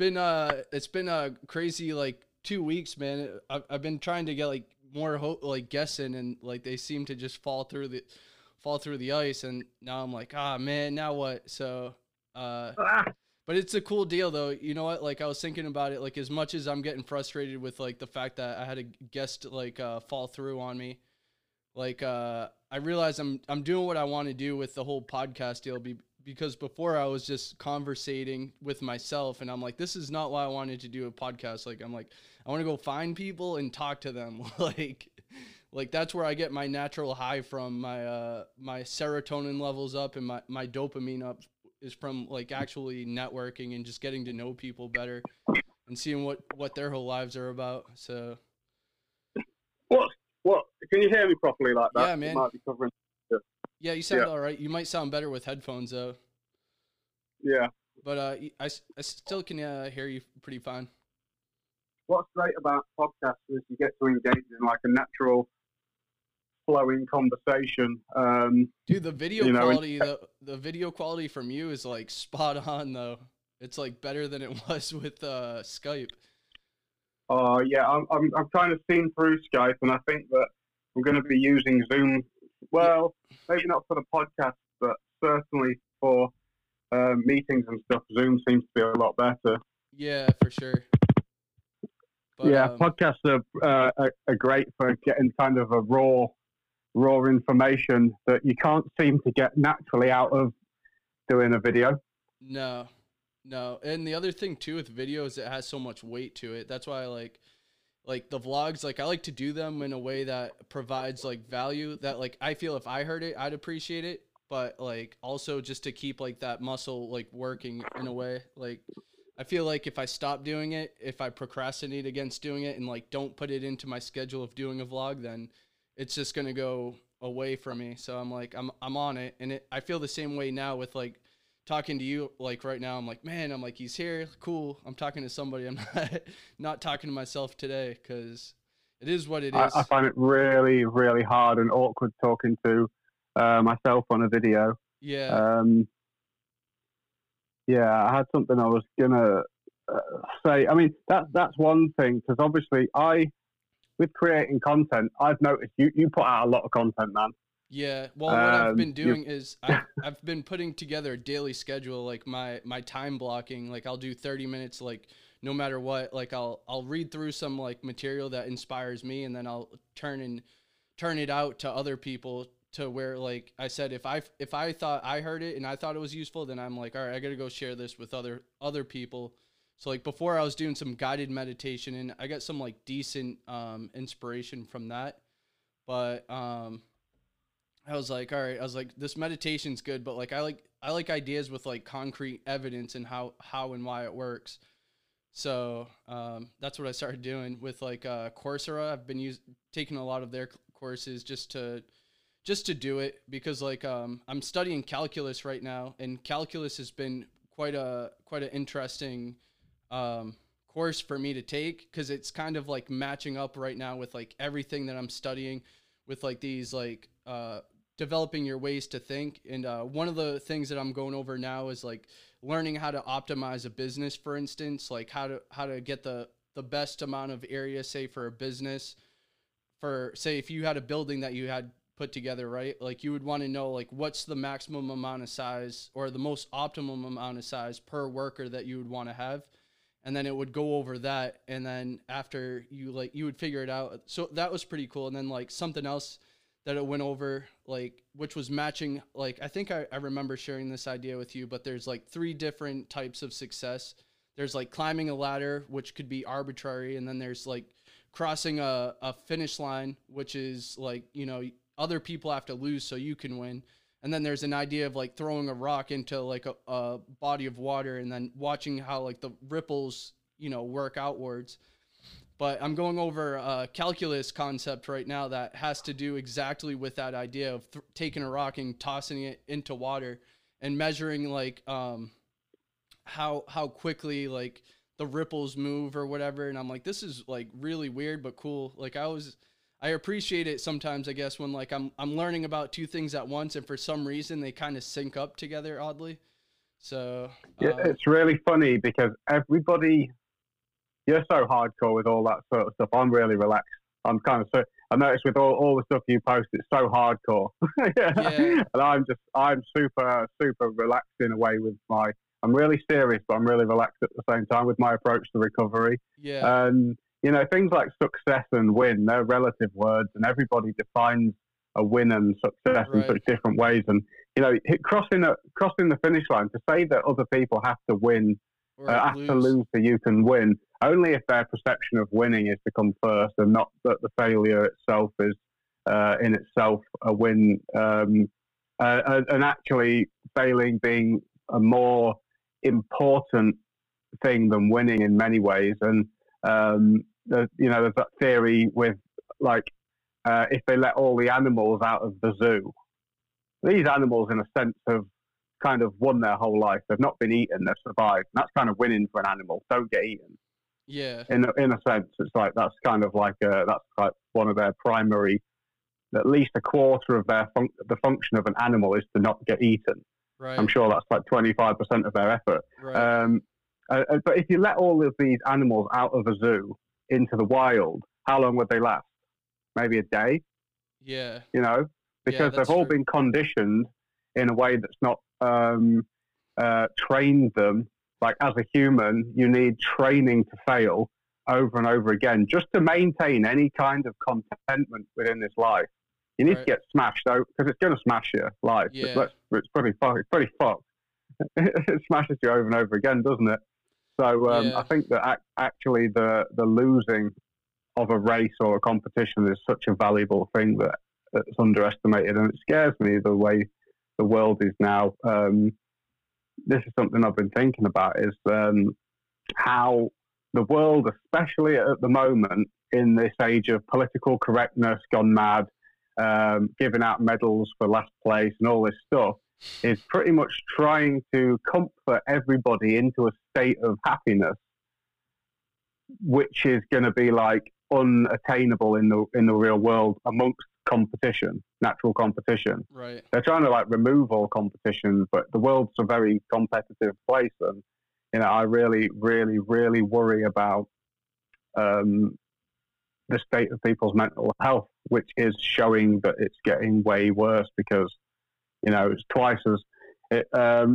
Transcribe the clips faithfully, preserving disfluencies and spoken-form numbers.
been uh it's been a crazy like two weeks, man. I've I've been trying to get like more ho- like guessing, and like they seem to just fall through the fall through the ice, and now I'm like, ah man, now what? So uh Ah, but it's a cool deal though. You know what? Like I was thinking about it, like as much as I'm getting frustrated with like the fact that I had a guest like uh fall through on me, like uh I realize I'm I'm doing what I want to do with the whole podcast deal be, because before I was just conversating with myself, and I'm like, this is not why I wanted to do a podcast. Like I'm like, I want to go find people and talk to them. like like that's where I get my natural high from. My uh my serotonin levels up and my my dopamine up is from like actually networking and just getting to know people better and seeing what what their whole lives are about. So what? What? Can you hear me properly like that? yeah, It man. might be covering. Yeah, you sound Yeah, all right. You might sound better with headphones though, yeah. but uh, I, I still can uh, hear you pretty fine. What's great about podcasts is you get to engage in like a natural flowing conversation. Um, Dude, the video you know, and, quality, the the video quality from you is like spot on though. It's like better than it was with uh, Skype. uh, yeah, I'm, I'm, I'm kind of seen through Skype, and I think that I'm going to be using Zoom. Yeah, Well, maybe not for the podcast, but certainly for uh, meetings and stuff. Zoom seems to be a lot better. yeah, for sure. But Yeah, um, podcasts are, uh, are are great for getting kind of a raw, raw information that you can't seem to get naturally out of doing a video. no, no. And the other thing too with video is it has so much weight to it. That's why I like like the vlogs. Like I like to do them in a way that provides like value that like I feel if I heard it, I'd appreciate it. But like also just to keep like that muscle like working in a way. Like I feel like if I stop doing it, if I procrastinate against doing it and like don't put it into my schedule of doing a vlog, then it's just gonna go away from me. So I'm like I'm I'm on it, and it, I feel the same way now with like talking to you. Like right now, I'm like, man, I'm like he's here, cool. I'm talking to somebody. I'm not not talking to myself today because it is what it I, I is. find it really, really hard and awkward talking to uh, myself on a video. Yeah, Um, yeah, I had something I was gonna uh, say. I mean, that's that's one thing because obviously I, with creating content, I've noticed you you put out a lot of content, man. yeah. Well, what I've Um, been you doing is I've I've been putting together a daily schedule, like my my time blocking. Like I'll do thirty minutes, like no matter what. Like I'll I'll read through some like material that inspires me, and then I'll turn and turn it out to other people to where like I said, if I if I thought I heard it and I thought it was useful, then I'm like, all right, I got to go share this with other other people. So like before I was doing some guided meditation, and I got some like decent um inspiration from that. But um I was like, all right, I was like, this meditation's good, but like I like I like ideas with like concrete evidence and how how and why it works. So um, that's what I started doing with like uh, Coursera. I've been using taking a lot of their courses just to just to do it because like um, I'm studying calculus right now, and calculus has been quite a quite an interesting um, course for me to take because it's kind of like matching up right now with like everything that I'm studying with like these like uh, developing your ways to think. And uh, one of the things that I'm going over now is like learning how to optimize a business, for instance, like how to how to get the the best amount of area, say for a business, for say if you had a building that you had put together, right? Like you would want to know like what's the maximum amount of size or the most optimum amount of size per worker that you would want to have. And then it would go over that, and then after you like you would figure it out. So that was pretty cool. And then like something else that it went over, like which was matching, like I think I, I remember sharing this idea with you, but there's like three different types of success. There's like climbing a ladder, which could be arbitrary, and then there's like crossing a, a finish line, which is like, you know, other people have to lose so you can win. And then there's an idea of like throwing a rock into like a, a body of water and then watching how like the ripples, you know, work outwards. But I'm going over a calculus concept right now that has to do exactly with that idea of th- taking a rock and tossing it into water and measuring like um, how how quickly like the ripples move or whatever. And I'm like, this is like really weird but cool. Like I was I appreciate it sometimes, I guess, when like I'm I'm learning about two things at once and for some reason they kind of sync up together oddly. So Yeah, um, it's really funny because everybody, you're so hardcore with all that sort of stuff. I'm really relaxed. I'm kind of so. I noticed with all, all the stuff you post, it's so hardcore. yeah, And I'm just, I'm super, super relaxed in a way with my. I'm really serious, but I'm really relaxed at the same time with my approach to recovery. yeah, And you know, things like success and win, they're relative words, and everybody defines a win and success in right. such different ways. And you know, crossing a, crossing the finish line to say that other people have to win, Or uh, have to lose. lose so you can win, only if their perception of winning is to come first, and not that the failure itself is uh, in itself a win. Um, uh, and actually, failing being a more important thing than winning in many ways. And um, the, you know, there's that theory with like uh, if they let all the animals out of the zoo, these animals, in a sense, have kind of won their whole life. They've not been eaten; they've survived. And that's kind of winning for an animal. Don't get eaten. Yeah, In a, in a sense, it's like that's kind of like a, that's like one of their primary. At least a quarter of their fun- the function of an animal is to not get eaten. I'm right, sure that's like twenty-five percent of their effort. right. Um, uh, uh, but if you let all of these animals out of a zoo into the wild, how long would they last? Maybe a day, Yeah, you know, yeah, because they've that's all true. been conditioned in a way that's not um, uh, trained them. Like as a human, you need training to fail over and over again just to maintain any kind of contentment within this life. You need to Right. get smashed out because it's going to smash your life. Yeah, It's, it's pretty fucked. It's pretty fucked. It smashes you over and over again, doesn't it? So um, I yeah, think that ac- actually the the losing of a race or a competition is such a valuable thing that that's underestimated, and it scares me the way the world is now. Um, this is something I've been thinking about: is um, how the world, especially at the moment, in this age of political correctness gone mad, um, giving out medals for last place and all this stuff, is pretty much trying to comfort everybody into a state of happiness, which is going to be like unattainable in the in the real world amongst competition, natural competition. right. They're trying to like remove all competition, but the world's a very competitive place, and you know, I really, really, really worry about um, the state of people's mental health, which is showing that it's getting way worse because you know it's twice as it. Um,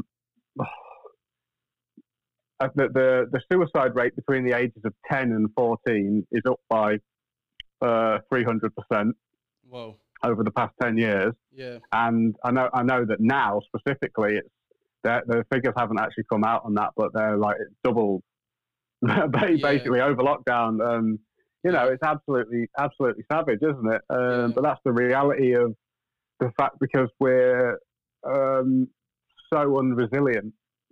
the, the the suicide rate between the ages of ten and fourteen is up by uh, three hundred percent Whoa. over the past ten years, Yeah, and I know I know that now specifically it's the figures haven't actually come out on that, but they're like it's doubled yeah, basically over lockdown. Um, you know, yeah, it's absolutely absolutely savage, isn't it? Um, yeah, but that's the reality of the fact because we're um, so unresilient.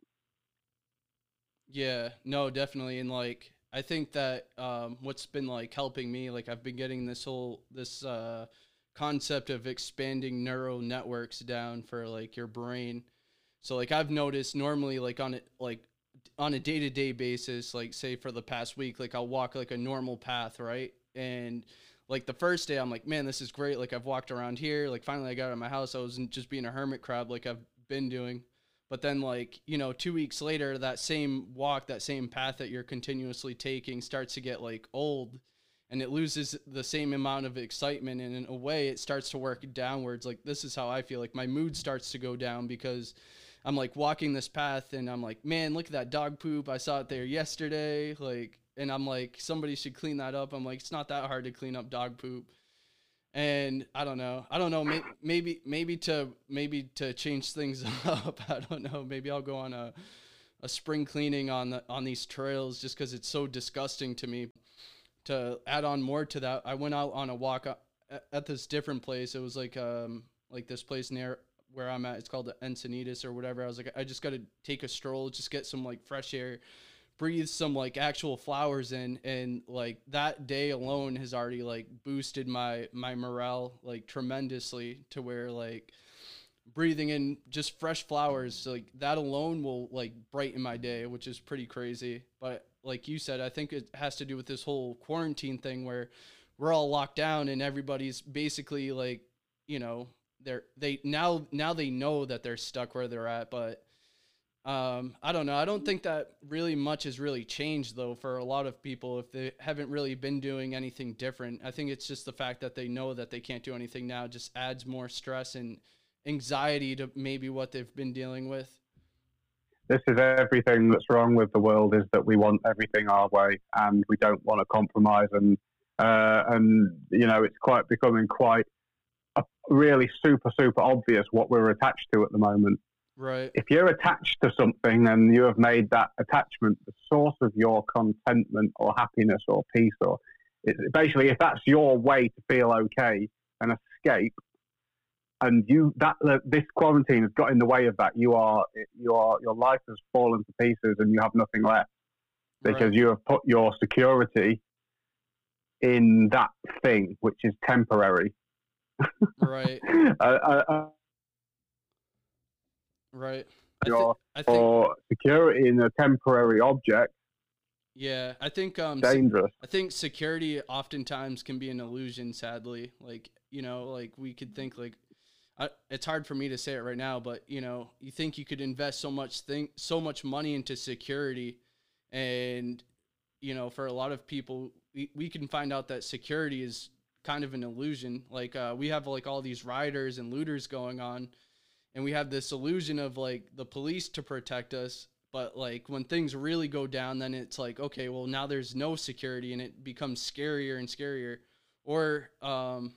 yeah. No, definitely. And like, I think that um, what's been like helping me, like, I've been getting this whole this uh, concept of expanding neural networks down for like your brain. So like I've noticed normally like on it like on a day to day basis, like say for the past week, like I'll walk like a normal path, right? And like the first day, I'm like, man, this is great. Like I've walked around here. Like finally, I got out of my house. I wasn't just being a hermit crab like I've been doing. But then, like you know, two weeks later, that same walk, that same path that you're continuously taking, starts to get like old, and it loses the same amount of excitement. And in a way, it starts to work downwards. Like this is how I feel. Like my mood starts to go down because I'm like walking this path and I'm like, man, look at that dog poop. I saw it there yesterday. Like, and I'm like, somebody should clean that up. I'm like, it's not that hard to clean up dog poop. And I don't know. I don't know. Maybe, maybe, maybe to, maybe to change things up. I don't know. Maybe I'll go on a, a spring cleaning on the, on these trails just cause it's so disgusting to me. To add on more to that, I went out on a walk at, at this different place. It was like, um, like this place near where I'm at. It's called the Encinitas or whatever. I was like, I just got to take a stroll, just get some like fresh air, breathe some like actual flowers in. And like that day alone has already like boosted my, my morale like tremendously to where like breathing in just fresh flowers, like that alone will like brighten my day, which is pretty crazy. But like you said, I think it has to do with this whole quarantine thing where we're all locked down and everybody's basically like, you know, they're they now now they know that they're stuck where they're at, but Um, I don't know. I don't think that really much has really changed though for a lot of people if they haven't really been doing anything different. I think it's just the fact that they know that they can't do anything now just adds more stress and anxiety to maybe what they've been dealing with. This is everything that's wrong with the world, is that we want everything our way and we don't want to compromise. And, uh, and you know, it's quite becoming quite a, really super, super obvious what we're attached to at the moment. Right. If you're attached to something and you have made that attachment the source of your contentment or happiness or peace, or it, basically if that's your way to feel okay and escape, and you that uh, this quarantine has got in the way of that, you are you are your life has fallen to pieces and you have nothing left because right. you have put your security in that thing which is temporary. Right. uh, uh, uh, Right. I your, I think, or security in a temporary object. Yeah, I think um dangerous. I think security oftentimes can be an illusion, sadly. Like, you know, like we could think like I, it's hard for me to say it right now, but you know, you think you could invest so much thing so much money into security, and you know, for a lot of people we, we can find out that security is kind of an illusion. Like uh we have like all these rioters and looters going on, and we have this illusion of like the police to protect us, but like when things really go down, then it's like, okay, well now there's no security and it becomes scarier and scarier. Or um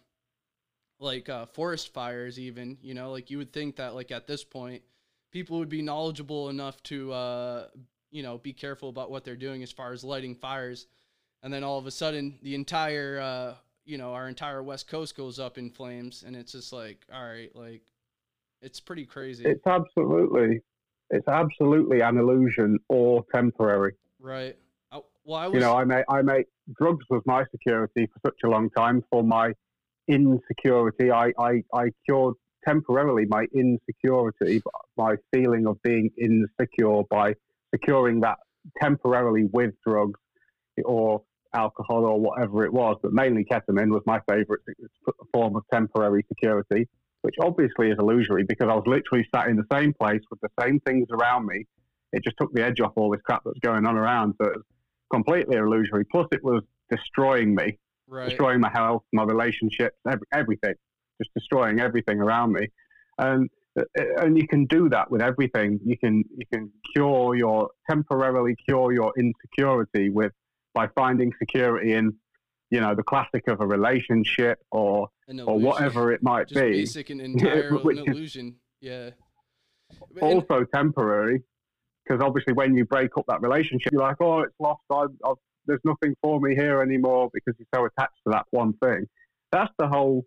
like uh forest fires even, you know, like you would think that like at this point people would be knowledgeable enough to uh you know, be careful about what they're doing as far as lighting fires, and then all of a sudden the entire uh you know, our entire west coast goes up in flames, and it's just like, all right, like it's pretty crazy. It's absolutely, it's absolutely an illusion or temporary. Right. I, well, I was. You know, I made, I made drugs was my security for such a long time. For my insecurity, I, I, I cured temporarily my insecurity, my feeling of being insecure by securing that temporarily with drugs or alcohol or whatever it was. But mainly ketamine was my favorite form of temporary security, which obviously is illusory because I was literally sat in the same place with the same things around me. It just took the edge off all this crap that's going on around. So it was completely illusory. Plus, it was destroying me, right. destroying my health, my relationships, every, everything, just destroying everything around me. And and you can do that with everything. You can you can cure your temporarily cure your insecurity with by finding security in, you know, the classic of a relationship or or whatever it might Just be. Basic and entire an illusion. Yeah. Also and, temporary, because obviously when you break up that relationship, you're like, oh, it's lost. I, I've, there's nothing for me here anymore because you're so attached to that one thing. That's the whole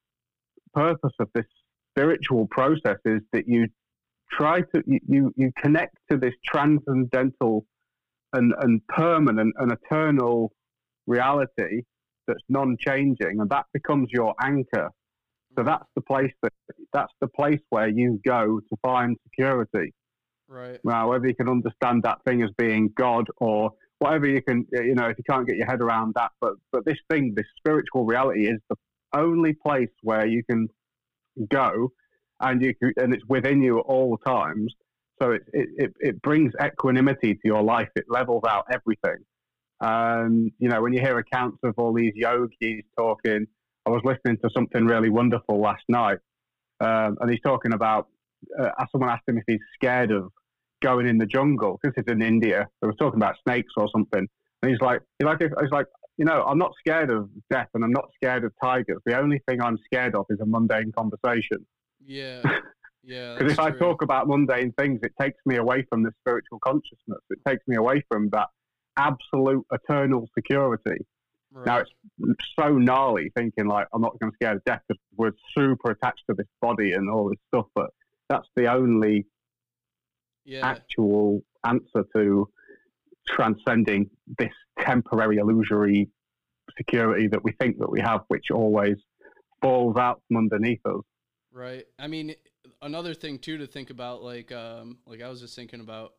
purpose of this spiritual process, is that you try to you you, you connect to this transcendental and and permanent and eternal reality that's non-changing, and that becomes your anchor. So that's the place that that's the place where you go to find security. Right. Now, whether you can understand that thing as being God or whatever you can, you know, if you can't get your head around that, but but this thing, this spiritual reality, is the only place where you can go, and you can, and it's within you at all times. So it it it brings equanimity to your life. It levels out everything. And, you know, when you hear accounts of all these yogis talking, I was listening to something really wonderful last night. Um, and he's talking about, uh, someone asked him if he's scared of going in the jungle, because it's in India. They were talking about snakes or something. And he's like, he's like, he's like, you know, I'm not scared of death and I'm not scared of tigers. The only thing I'm scared of is a mundane conversation. Yeah. Yeah. Because if true. I talk about mundane things, it takes me away from the spiritual consciousness. It takes me away from that absolute eternal security. Right. Now it's so gnarly thinking like I'm not going to scare of death because we're super attached to this body and all this stuff, but that's the only yeah. actual answer to transcending this temporary illusory security that we think that we have, which always falls out from underneath us. Right. I mean, another thing too to think about, like um like I was just thinking about,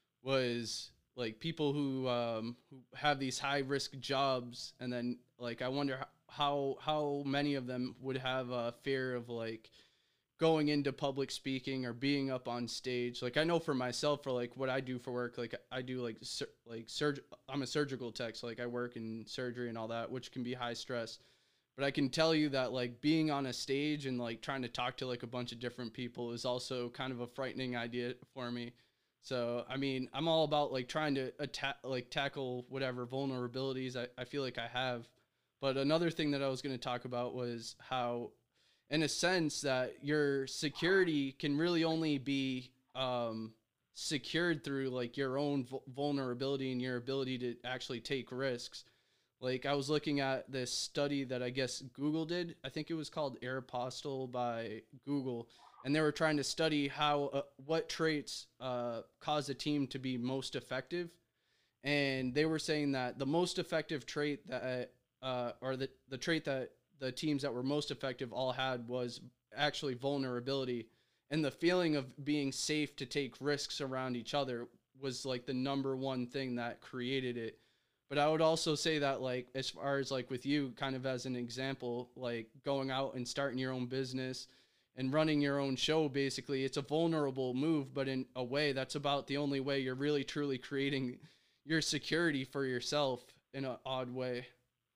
was like people who um who have these high risk jobs, and then like I wonder how how many of them would have a fear of like going into public speaking or being up on stage. Like I know for myself, for like what I do for work, like I do like sur- like surg I'm a surgical tech, so like I work in surgery and all that, which can be high stress. But I can tell you that like being on a stage and like trying to talk to like a bunch of different people is also kind of a frightening idea for me. So I mean, I'm all about like trying to attack, like tackle whatever vulnerabilities I, I feel like I have. But another thing that I was going to talk about was how, in a sense, that your security can really only be um, secured through like your own vu- vulnerability and your ability to actually take risks. Like I was looking at this study that I guess Google did. I think it was called Aeropostale by Google, and they were trying to study how uh, what traits uh, cause a team to be most effective. And they were saying that the most effective trait that uh, or the the trait that the teams that were most effective all had was actually vulnerability, and the feeling of being safe to take risks around each other was like the number one thing that created it. But I would also say that like as far as like with you kind of as an example, like going out and starting your own business and running your own show, basically it's a vulnerable move, but in a way that's about the only way you're really truly creating your security for yourself in an odd way.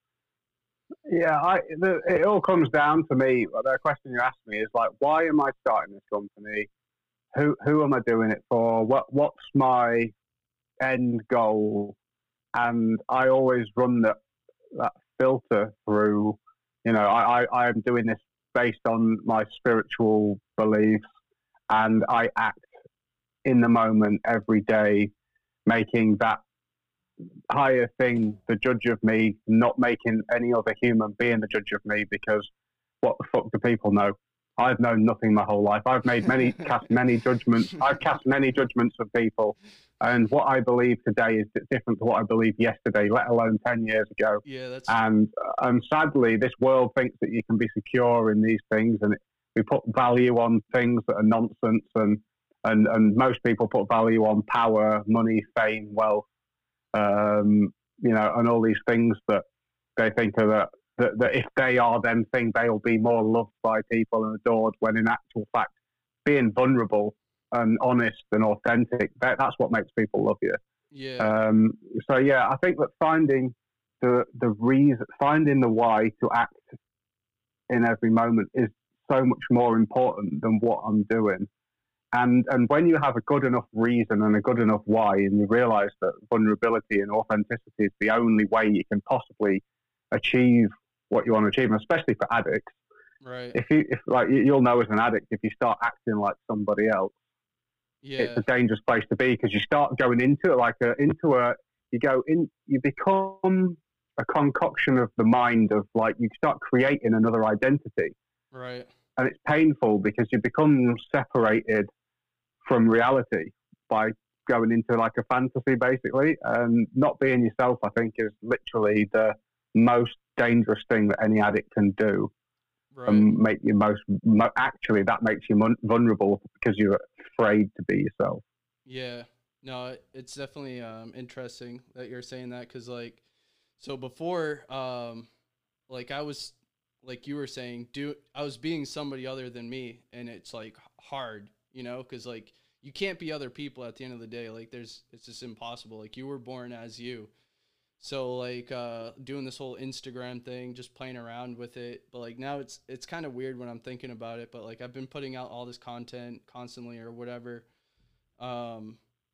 Yeah, I, the, it all comes down to me. The question you asked me is like, why am I starting this company? Who who am I doing it for? What what's my end goal? And I always run that that filter through. You know, I, I I'm doing this based on my spiritual beliefs, and I act in the moment every day, making that higher thing the judge of me, not making any other human being the judge of me, because what the fuck do people know? I've known nothing my whole life. I've made many, cast many judgments. I've cast many judgments of people. And what I believe today is different to what I believed yesterday, let alone ten years ago. Yeah, that's and and sadly, this world thinks that you can be secure in these things, and it, we put value on things that are nonsense, and, and, and most people put value on power, money, fame, wealth, um, you know, and all these things that they think are that, that, that if they are them thing, they'll be more loved by people and adored, when in actual fact, being vulnerable and honest and authentic, that, that's what makes people love you. yeah. Um, so yeah, I think that finding the the reason, finding the why to act in every moment is so much more important than what I'm doing. And and when you have a good enough reason and a good enough why, and you realise that vulnerability and authenticity is the only way you can possibly achieve what you want to achieve, and especially for addicts. Right. If you if like you'll know as an addict, if you start acting like somebody else, Yeah. it's a dangerous place to be, because you start going into it like a into a you go in you become a concoction of the mind, of like you start creating another identity, Right. and it's painful because you become separated from reality by going into like a fantasy, basically. And not being yourself, I think, is literally the most dangerous thing that any addict can do. Right. And make you most mo- actually that makes you mon- vulnerable, because you're afraid to be yourself. Yeah. No, it's definitely um interesting that you're saying that, cuz like so before um like I was like you were saying, do I was being somebody other than me, and it's like hard, you know, cuz like you can't be other people at the end of the day. Like there's it's just impossible. Like you were born as you. So like uh doing this whole Instagram thing, just playing around with it, but like now it's it's kind of weird when I'm thinking about it, but like I've been putting out all this content constantly or whatever. Um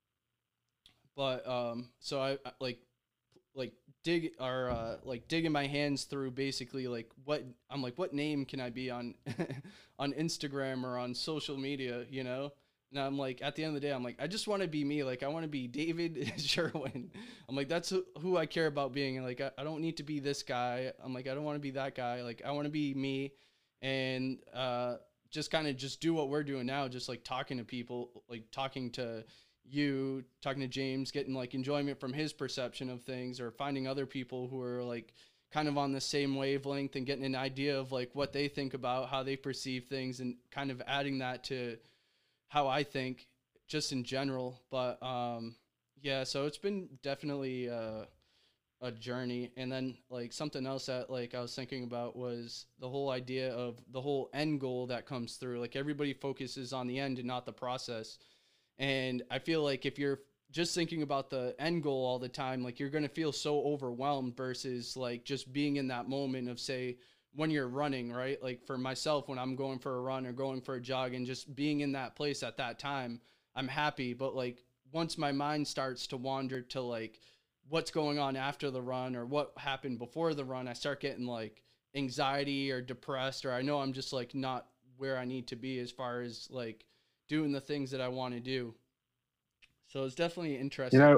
but um so I, I like like dig or uh like digging my hands through basically like what I'm like what name can I be on on Instagram or on social media, you know? And I'm like, at the end of the day, I'm like, I just want to be me. Like, I want to be David Sherwin. I'm like, that's who, who I care about being. And like, I, I don't need to be this guy. I'm like, I don't want to be that guy. Like, I want to be me, and uh, just kind of just do what we're doing now. Just like talking to people, like talking to you, talking to James, getting like enjoyment from his perception of things, or finding other people who are like kind of on the same wavelength and getting an idea of like what they think about how they perceive things, and kind of adding that to how I think just in general. But um, yeah, so it's been definitely uh, a journey. And then like something else that like I was thinking about was the whole idea of the whole end goal that comes through. Like everybody focuses on the end and not the process. And I feel like if you're just thinking about the end goal all the time, like you're going to feel so overwhelmed versus like just being in that moment of, say, when you're running, right? Like for myself, when I'm going for a run or going for a jog and just being in that place at that time, I'm happy. But like once my mind starts to wander to like what's going on after the run or what happened before the run, I start getting like anxiety or depressed, or I know I'm just like not where I need to be as far as like doing the things that I want to do. So it's definitely You interesting. know,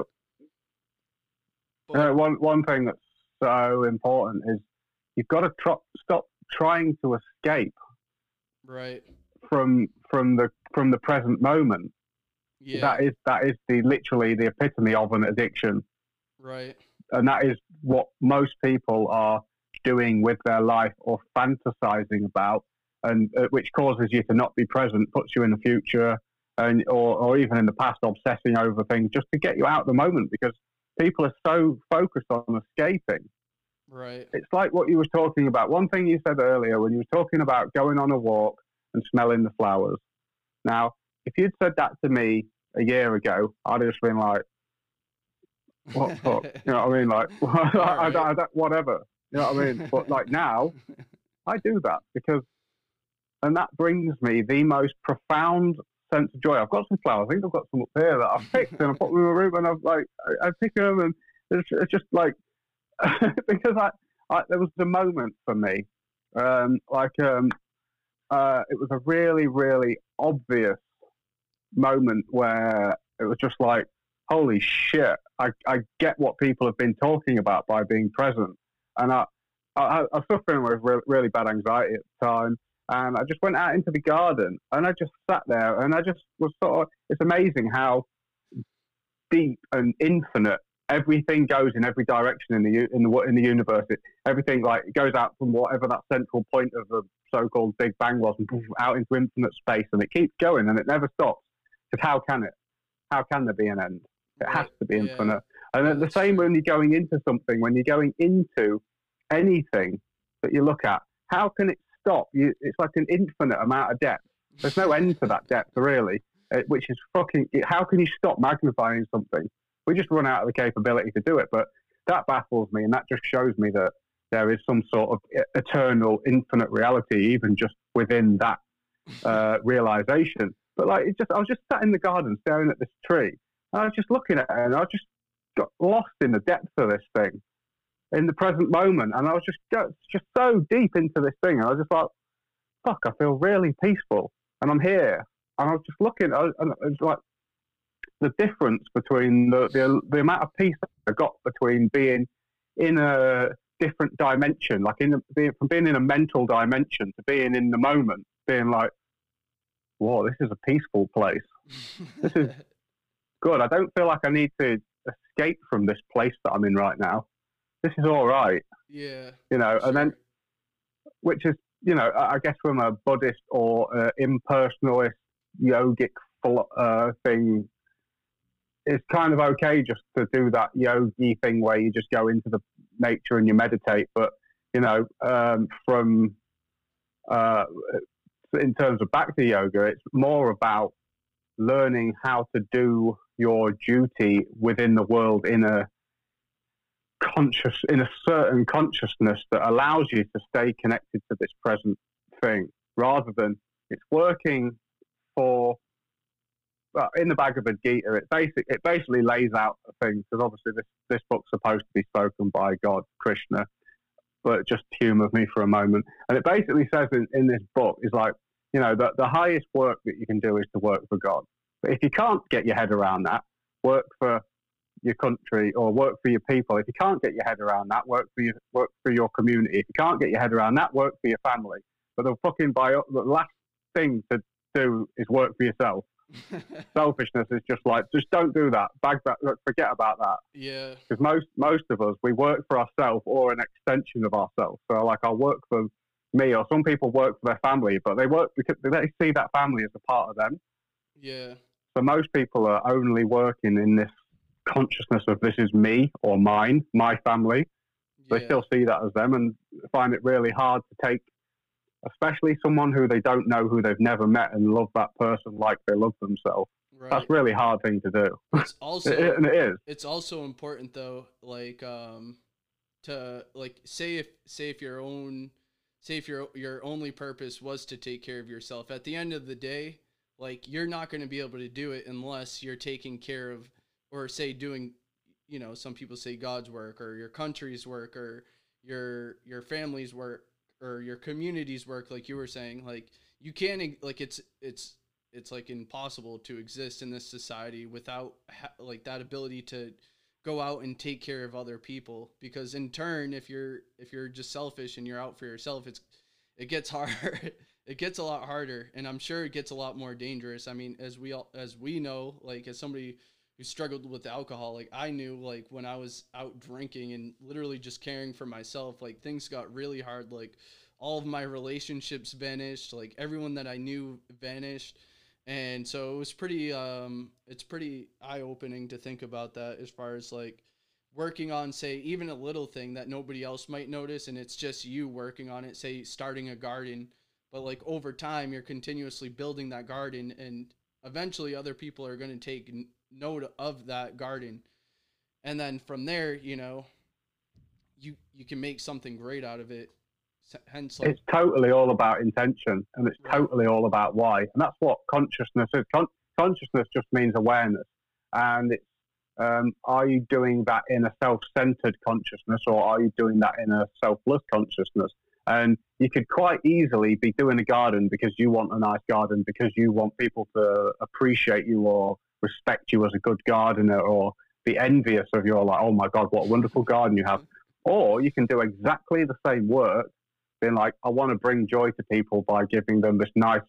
you But know, one one thing that's so important is you've got to tr- stop trying to escape right. from from the from the present moment. Yeah. That is that is the literally the epitome of an addiction, Right. and that is what most people are doing with their life or fantasizing about, and uh, which causes you to not be present, puts you in the future, and or, or even in the past, obsessing over things just to get you out of the moment because people are so focused on escaping. Right. It's like what you were talking about. One thing you said earlier when you were talking about going on a walk and smelling the flowers. Now, if you'd said that to me a year ago, I'd have just been like, what the fuck? You know what I mean? Like, All I, right. I, I, whatever. You know what I mean? But like now, I do that because, and that brings me the most profound sense of joy. I've got some flowers. I think I've got some up here that I've picked and I put them in my room and I've like, I, I pick them and it's, it's just like, because I, I, there was a moment for me, um, like, um, uh, it was a really, really obvious moment where it was just like, holy shit, I, I get what people have been talking about by being present. And I, I, I was suffering with re- really bad anxiety at the time. And I just went out into the garden and I just sat there and I just was sort of, it's amazing how deep and infinite everything goes in every direction in the in the in the universe. It, everything like it goes out from whatever that central point of the so-called Big Bang was, and out into infinite space, and it keeps going and it never stops. Because how can it? How can there be an end? It has Right. to be Yeah. infinite. And Yeah, at the that's same true. when you're going into something, when you're going into anything that you look at, how can it stop? You, it's like an infinite amount of depth. There's no end to that depth, really, uh, which is fucking. How can you stop magnifying something? We just run out of the capability to do it. But that baffles me, and that just shows me that there is some sort of eternal, infinite reality, even just within that uh, realization. But like, it just, I was just sat in the garden staring at this tree, and I was just looking at it, and I just got lost in the depths of this thing, in the present moment, and I was just just so deep into this thing, and I was just like, fuck, I feel really peaceful, and I'm here, and I was just looking, and it was like the difference between the, the the amount of peace I got between being in a different dimension, like in the, being, from being in a mental dimension to being in the moment, being like, whoa, this is a peaceful place. This is good. I don't feel like I need to escape from this place that I'm in right now. This is all right, Yeah, you know. for And then, sure. which is, you know, I guess from a Buddhist or uh, impersonalist yogic uh, thing, it's kind of okay just to do that yogi thing where you just go into the nature and you meditate. But you know, um, from uh, in terms of bhakti yoga, it's more about learning how to do your duty within the world in a conscious, in a certain consciousness that allows you to stay connected to this present thing, rather than it's working for. Well, in the Bhagavad Gita, it basic it basically lays out a thing, because obviously this this book's supposed to be spoken by God, Krishna, but just humour me for a moment. And it basically says in, in this book is like, you know, that the highest work that you can do is to work for God. But if you can't get your head around that, work for your country or work for your people. If you can't get your head around that, work for your work for your community. If you can't get your head around that, work for your family. But the fucking bio, the last thing to do is work for yourself. Selfishness is just like, just don't do that. Bag that. Forget about that. Yeah. Because most most of us, we work for ourselves or an extension of ourselves. So like, I'll work for me, or some people work for their family, but they work because they see that family as a part of them. Yeah. So most people are only working in this consciousness of this is me or mine, my family. Yeah. They still see that as them and find it really hard to take, especially someone who they don't know, who they've never met, and love that person like they love themselves. Right. That's a really hard thing to do. It's also it, and it is. It's also important though, like um, to like say if say if your own say if your your only purpose was to take care of yourself. At the end of the day, like you're not going to be able to do it unless you're taking care of, or say doing, you know, some people say God's work or your country's work or your your family's work or your community's work, like you were saying. Like you can't, like it's it's it's like impossible to exist in this society without ha- like that ability to go out and take care of other people, because in turn, if you're if you're just selfish and you're out for yourself, it's it gets hard. It gets a lot harder, and I'm sure it gets a lot more dangerous. I mean, as we all as we know, like as somebody who struggled with alcohol, like I knew, like when I was out drinking and literally just caring for myself, like things got really hard. Like all of my relationships vanished, like everyone that I knew vanished. And so it was pretty, um, it's pretty eye-opening to think about that, as far as like working on, say, even a little thing that nobody else might notice, and it's just you working on it, say starting a garden, but like over time you're continuously building that garden, and eventually other people are going to take n- note of that garden. And then from there, you know, you, you can make something great out of it. Hence, like, it's totally all about intention, and it's right. totally all about why, and that's what consciousness is. Con- consciousness just means awareness, and it's um, are you doing that in a self-centered consciousness, or are you doing that in a selfless consciousness? And you could quite easily be doing a garden because you want a nice garden, because you want people to appreciate you or respect you as a good gardener, or be envious of your, like, oh my God, what a wonderful garden you have. Or you can do exactly the same work, being like, I want to bring joy to people by giving them this nice,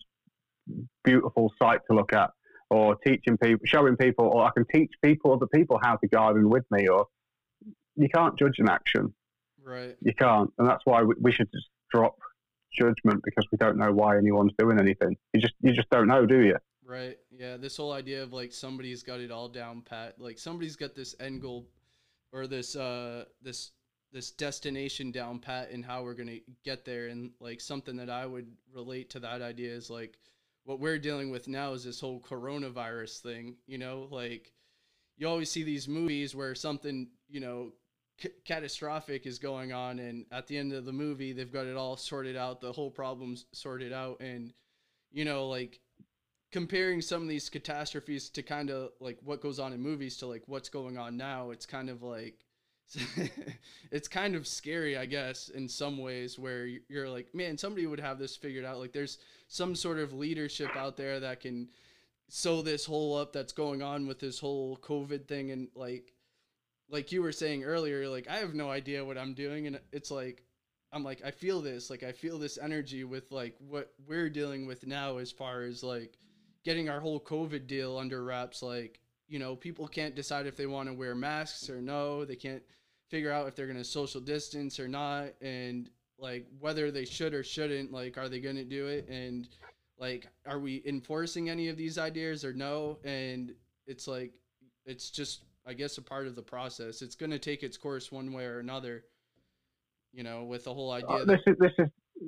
beautiful sight to look at, or teaching people, showing people, or I can teach people, other people, how to garden with me. Or you can't judge an action. Right. You can't. And that's why we, we should just drop judgment, because we don't know why anyone's doing anything. You just, you just don't know, do you? Right. Yeah. This whole idea of like somebody's got it all down pat, like somebody's got this end goal or this, uh, this, this destination down pat and how we're going to get there. And like something that I would relate to that idea is like what we're dealing with now is this whole coronavirus thing, you know, like you always see these movies where something, you know, c- catastrophic is going on. And at the end of the movie, they've got it all sorted out. The whole problem's sorted out. And, you know, like comparing some of these catastrophes to kind of like what goes on in movies to like what's going on now, it's kind of like, it's kind of scary, I guess, in some ways, where you're like, man, somebody would have this figured out. Like there's some sort of leadership out there that can sew this hole up that's going on with this whole COVID thing. And like, like you were saying earlier, like, I have no idea what I'm doing. And it's like, I'm like, I feel this, like, I feel this energy with like what we're dealing with now, as far as like getting our whole COVID deal under wraps. Like, you know, people can't decide if they want to wear masks or no. They can't figure out if they're going to social distance or not. And like whether they should or shouldn't, like, are they going to do it? And like, are we enforcing any of these ideas or no? And it's like, it's just, I guess, a part of the process. It's going to take its course one way or another, you know, with the whole idea. Uh, this is, this is,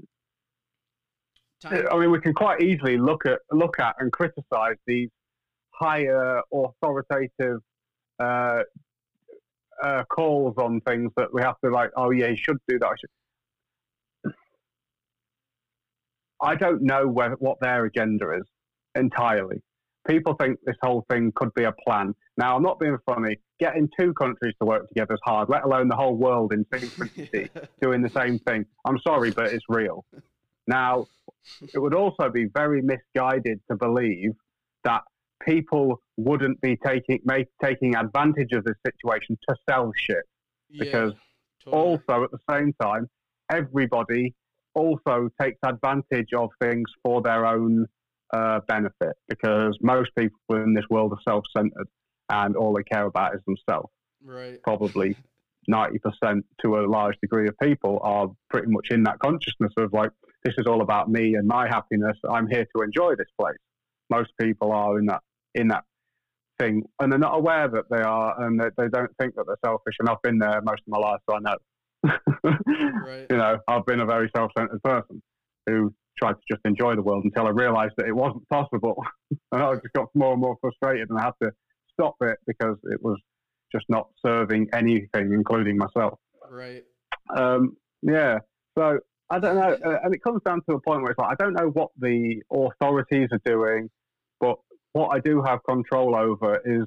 time- I mean, we can quite easily look at, look at and criticize these higher authoritative uh, uh, calls on things that we have to like, oh yeah, you should do that. I, should. I don't know where, what their agenda is entirely. People think this whole thing could be a plan. Now, I'm not being funny. Getting two countries to work together is hard, let alone the whole world in synchronicity doing the same thing. I'm sorry, but it's real. Now, it would also be very misguided to believe that people wouldn't be taking make, taking advantage of this situation to sell shit. Yeah, Because totally. also, at the same time, everybody also takes advantage of things for their own uh, benefit, because most people in this world are self-centered and all they care about is themselves. Right. Probably ninety percent to a large degree of people are pretty much in that consciousness of like, this is all about me and my happiness. I'm here to enjoy this place. Most people are in that in that anything, and they're not aware that they are, and they, they don't think that they're selfish. And I've been there most of my life, so I know. Right. You know, I've been a very self-centered person who tried to just enjoy the world until I realised that it wasn't possible, and I just got more and more frustrated, and I had to stop it because it was just not serving anything, including myself. Right. Um, yeah. So I don't know, uh, and it comes down to a point where it's like I don't know what the authorities are doing, but what I do have control over is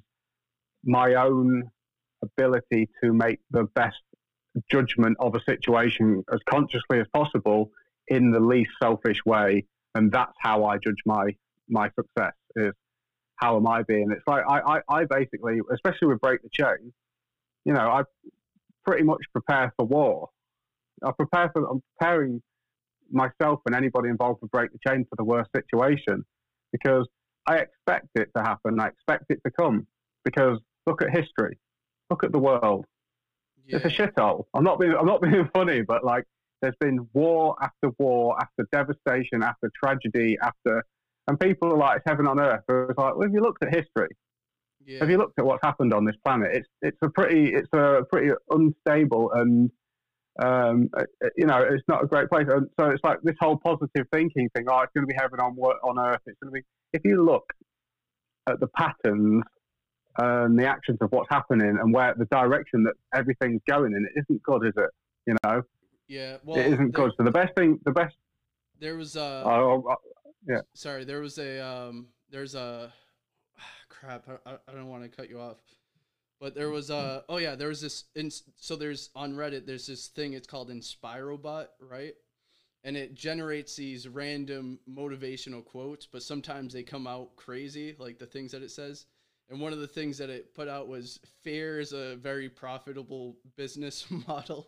my own ability to make the best judgment of a situation as consciously as possible in the least selfish way, and that's how I judge my my success. Is how am I being? It's like I, I, I basically, especially with Break the Chain, you know, I pretty much prepare for war. I prepare for, I'm preparing myself and anybody involved with Break the Chain for the worst situation because I expect it to happen. I expect it to come because look at history, look at the world. Yeah. It's a shithole. I'm not being, I'm not being funny, but like there's been war after war after devastation after tragedy after. And people are like, it's heaven on earth. It's like, well, have you looked at history? Yeah. Have you looked at what's happened on this planet? It's it's a pretty it's a pretty unstable and um, you know, it's not a great place. And so it's like this whole positive thinking thing. Oh, it's going to be heaven on on earth. It's going to be. If you look at the patterns and the actions of what's happening and where the direction that everything's going in, it isn't good, is it? You know. Yeah. Well, it isn't there, good. So the best thing, the best. There was uh. Oh, uh, yeah. Sorry, there was a um. There's a. Crap, I, I don't want to cut you off. But there was uh oh yeah, there was this in, so there's on Reddit there's this thing, it's called InspiroBot, right? And it generates these random motivational quotes, but sometimes they come out crazy, like the things that it says. And one of the things that it put out was fear is a very profitable business model.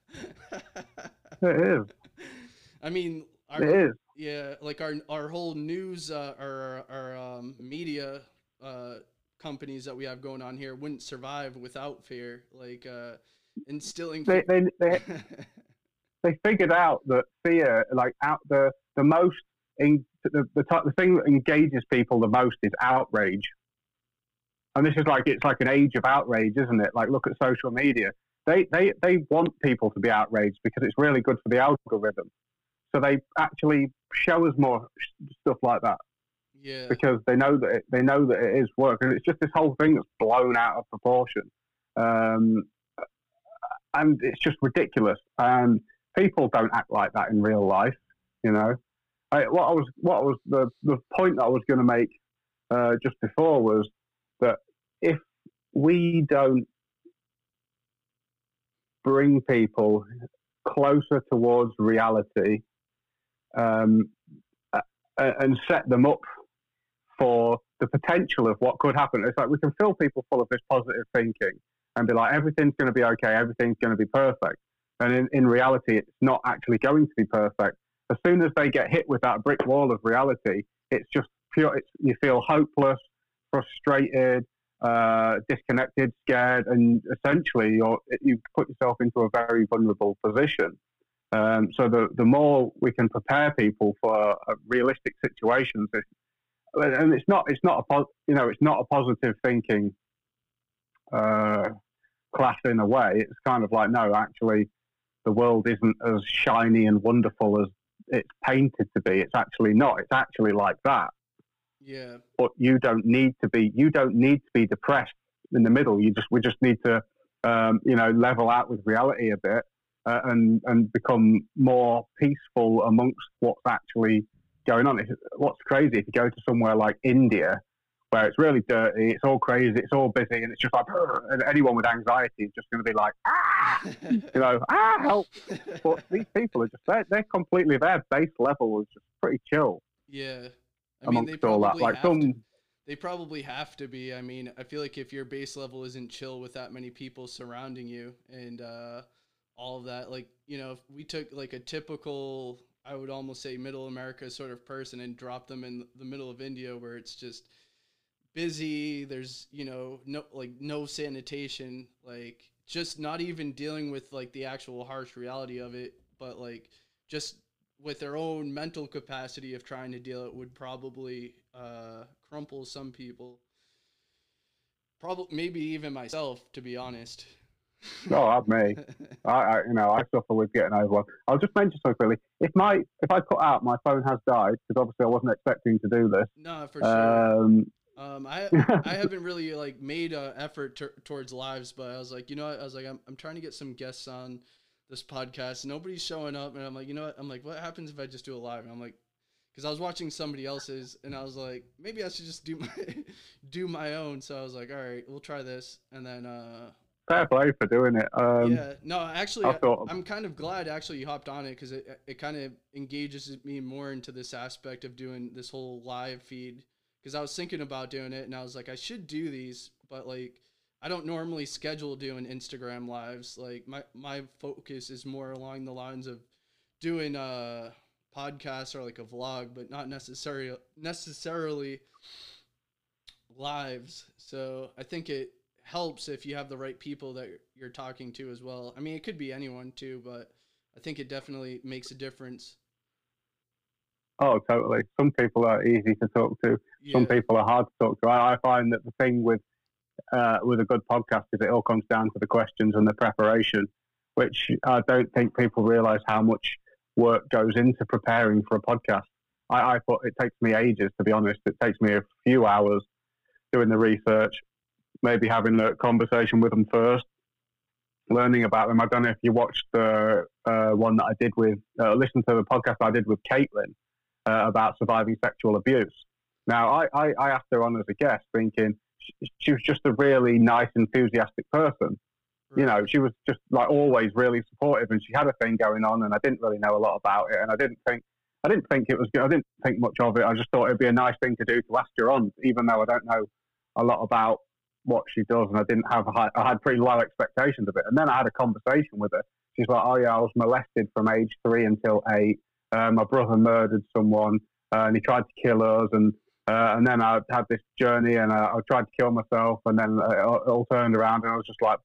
It is. I mean, our, it is. Yeah, like our our whole news uh, our our um, media uh, companies that we have going on here wouldn't survive without fear. Like uh, instilling. They they they, they figured out that fear, like out the the most in, the the type, the thing that engages people the most is outrage. And this is like it's like an age of outrage, isn't it? Like look at social media. They they they want people to be outraged because it's really good for the algorithm. So they actually show us more stuff like that. Yeah. Because they know that it, they know that it is work, and it's just this whole thing that's blown out of proportion, um, and it's just ridiculous. And people don't act like that in real life, you know. I, what I was, what was the the point that I was going to make uh, just before was that if we don't bring people closer towards reality um, and set them up for the potential of what could happen. It's like we can fill people full of this positive thinking and be like, everything's going to be okay, everything's going to be perfect. And in, in reality, it's not actually going to be perfect. As soon as they get hit with that brick wall of reality, it's just pure, it's, you feel hopeless, frustrated, uh, disconnected, scared, and essentially you're, you put yourself into a very vulnerable position. Um, so the, the more we can prepare people for uh, realistic situations, if, and it's not it's not a you know it's not a positive thinking uh, class in a way. It's kind of like no, actually, the world isn't as shiny and wonderful as it's painted to be. It's actually not. It's actually like that. Yeah. But you don't need to be. You don't need to be depressed in the middle. You just we just need to um, you know level out with reality a bit uh, and and become more peaceful amongst what's actually going on. It's, what's crazy if you go to somewhere like India where it's really dirty, it's all crazy, it's all busy, and it's just like and anyone with anxiety is just going to be like ah, you know, ah, help. But these people are just they're, they're completely their base level is just pretty chill. Yeah, I mean they probably all that. Like have some, to, they probably have to be. I mean, I feel like if your base level isn't chill with that many people surrounding you and uh, all of that, like you know, if we took like a typical, I would almost say middle America sort of person and drop them in the middle of India where it's just busy. There's, you know, no, like no sanitation, like just not even dealing with like the actual harsh reality of it, but like just with their own mental capacity of trying to deal it would probably uh, crumple some people. Probably, maybe even myself, to be honest. Oh, that's me. I, I, you know, I suffer with getting overwhelmed. I'll just mention so quickly. If my if I cut out, my phone has died because obviously I wasn't expecting to do this. No, for sure. Um, Um, I I haven't really like made an effort t- towards lives, but I was like, you know what? I was like, I'm I'm trying to get some guests on this podcast. Nobody's showing up, and I'm like, you know what? I'm like, what happens if I just do a live? And I'm like, because I was watching somebody else's, and I was like, maybe I should just do my do my own. So I was like, all right, we'll try this, and then uh, fair play for doing it. Um, yeah, no, actually, I I, thought, I'm kind of glad actually you hopped on it because it it kind of engages me more into this aspect of doing this whole live feed. Because I was thinking about doing it, and I was like, I should do these, but like, I don't normally schedule doing Instagram lives. Like my my focus is more along the lines of doing a podcast or like a vlog, but not necessarily necessarily lives. So I think it helps if you have the right people that you're talking to as well. I mean, it could be anyone too, but I think it definitely makes a difference. oh, totally. Some people are easy to talk to. Some Yeah. people are hard to talk to. I, I find that the thing with uh, with a good podcast is it all comes down to the questions and the preparation, which I don't think people realise how much work goes into preparing for a podcast. I, I thought it takes me ages, to be honest. It takes me a few hours doing the research, maybe having a conversation with them first, learning about them. I don't know if you watched the uh, one that I did with, uh, listen to the podcast I did with Caitlin uh, about surviving sexual abuse. Now, I, I, I asked her on as a guest thinking she, she was just a really nice, enthusiastic person. Right. You know, she was just like always really supportive, and she had a thing going on, and I didn't really know a lot about it, and I didn't think I didn't think it was good. I didn't think much of it. I just thought it'd be a nice thing to do to ask her on, even though I don't know a lot about what she does, and I didn't have a high, I had pretty low expectations of it. And then I had a conversation with her. She's like, "Oh yeah, I was molested from age three until eight. Uh, my brother murdered someone, uh, and he tried to kill us, and uh, and then I had this journey, and I, I tried to kill myself, and then it all, it all turned around, and I was just like."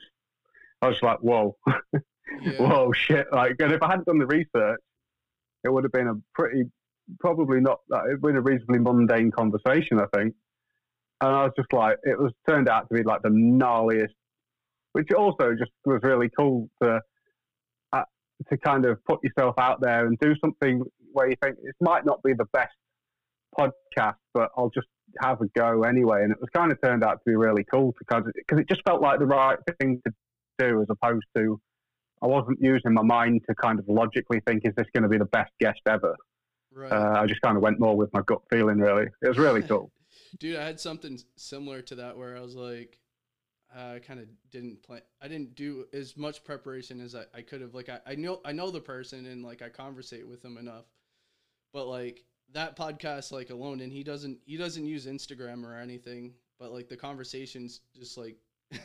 I was like, whoa, Yeah. whoa, shit. Like, and if I hadn't done the research, it would have been a pretty, probably not, it would have been a reasonably mundane conversation, I think. And I was just like, it was turned out to be like the gnarliest, which also just was really cool to, uh, to kind of put yourself out there and do something where you think it might not be the best podcast, but I'll just have a go anyway. And it was kind of turned out to be really cool because it, because it just felt like the right thing to do, as opposed to I wasn't using my mind to kind of logically think, is this going to be the best guest ever? Right. Uh, I just kind of went more with my gut feeling, really. It was really cool. Dude, I had something similar to that where I was like, uh, I kind of didn't plan. I didn't do as much preparation as I, I could have. Like, I, I know I know the person and like I conversate with him enough, but like that podcast like alone, and he doesn't he doesn't use Instagram or anything, but like the conversations just like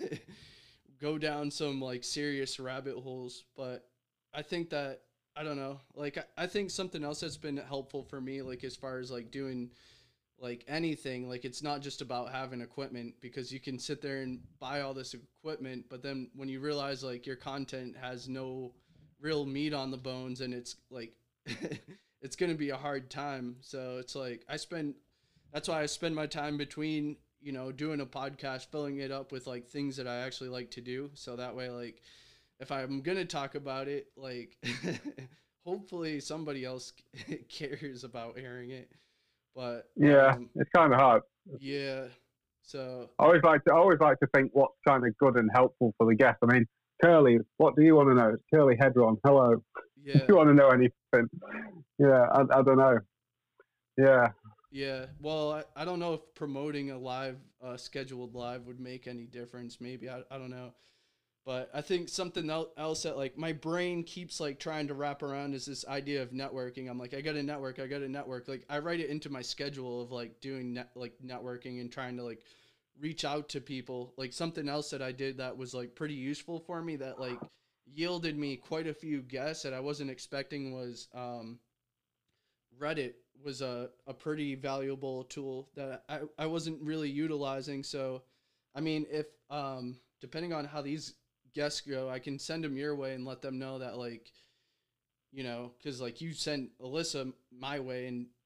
go down some like serious rabbit holes. But I think that I don't know, like I, I think something else that's been helpful for me, like as far as like doing like anything, like it's not just about having equipment, because you can sit there and buy all this equipment, but then when you realize like your content has no real meat on the bones, and it's like it's gonna be a hard time. So it's like I spend that's why I spend my time between, you know, doing a podcast, filling it up with like things that I actually like to do. So that way, like, if I'm going to talk about it, like, hopefully somebody else cares about hearing it. But yeah, um, it's kind of hard. Yeah. So I always like to, I always like to think what's kind of good and helpful for the guest. I mean, Curly, what do you want to know? It's Curly Hedron. Hello. yeah, Do you want to know anything? Yeah, I, I don't know. Yeah. yeah. Well, I, I don't know if promoting a live, uh, scheduled live would make any difference. Maybe I, I don't know. But I think something else that like my brain keeps like trying to wrap around is this idea of networking. I'm like, I got to network. I got to network. Like I write it into my schedule of like doing net, like networking and trying to like reach out to people. Like something else that I did that was like pretty useful for me that like yielded me quite a few guests that I wasn't expecting was um, Reddit was a, a pretty valuable tool that I, I wasn't really utilizing. So, I mean, if um, depending on how these guests go, I can send them your way and let them know that like, you know, because like you sent Alyssa my way, and